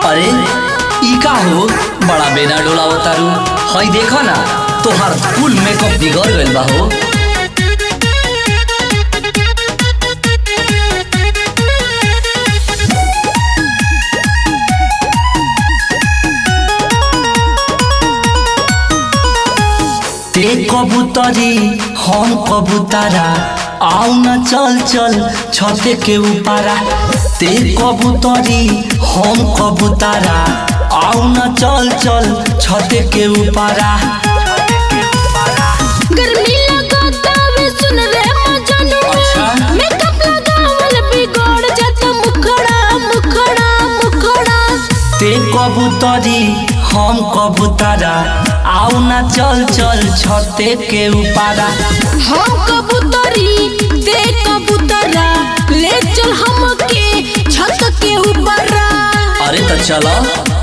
अरे ई का हो बड़ा बेना डोलावो तारू। हई देखो ना तोहार फुल मेकअप बिगड़ गइल बा हो। ते कबूतरी हम कबूतरा आओ ना चल चल छते के ऊपरा। ते कबूतरी हम कबूतरा आओ ना चल चल छते के ऊपरा। गर्मी लगाता वे सुन रे मजनू। अच्छा मेकअप लगावल बिगड़ जाता मुखड़ा मुखड़ा मुखड़ा। ते कबूतरी हम कबूतरा आओ ना चल चल छते के ऊपरा। हम कबूतरी ते कबूतरा ले चल हमके छत के ऊपर। अरे तो चलो।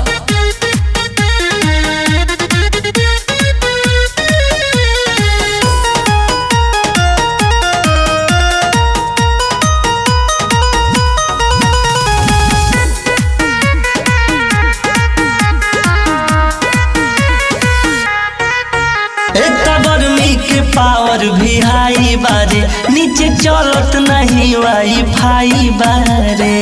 पावर भी हाई बारे नीचे चलत नहीं वाईफाई बारे।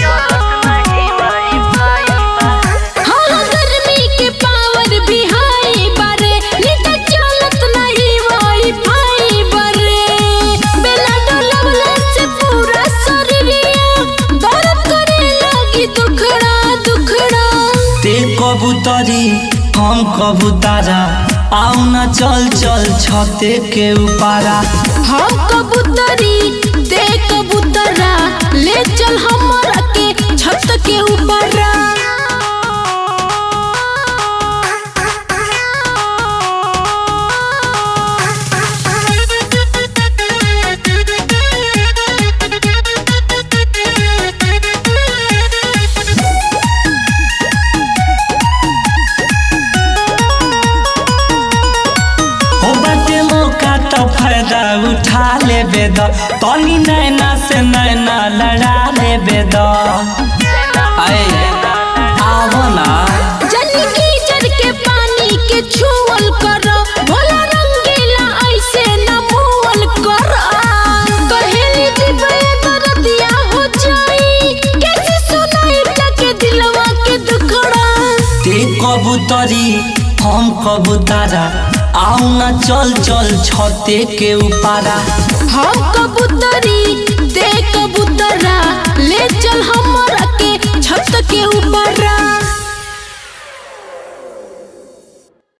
हाँ गर्मी के पावर भी हाई बारे नीचे चलत नहीं वाईफाई बारे। बेला डोलावला से पूरा शरीरिया दर्द करे लगी दुखड़ा दुखड़ा। ते कबूतरी हम कबूतरा आओ ना चल चल छते के ऊपरा। हम कबूतरी ते कबूतरा ले चल हमरा के छत के ऊपर। फायदा उठा ले बेद तनी नैना से नैना लड़ा ले बेद। आवो ना जल की जल के पानी के छुअल कर भोला रंगीला ऐसे न मुअल कर। कहेली दिबे दर्दिया हो जाई कैसे सुनाई के दिलवा के दुखड़ा। ते कबूतरी हम कबूतरा आओ ना चल चल छते के ऊपरा। हम कबूतरी ते कबूतरा ले चल हमरा के छत के ऊपर।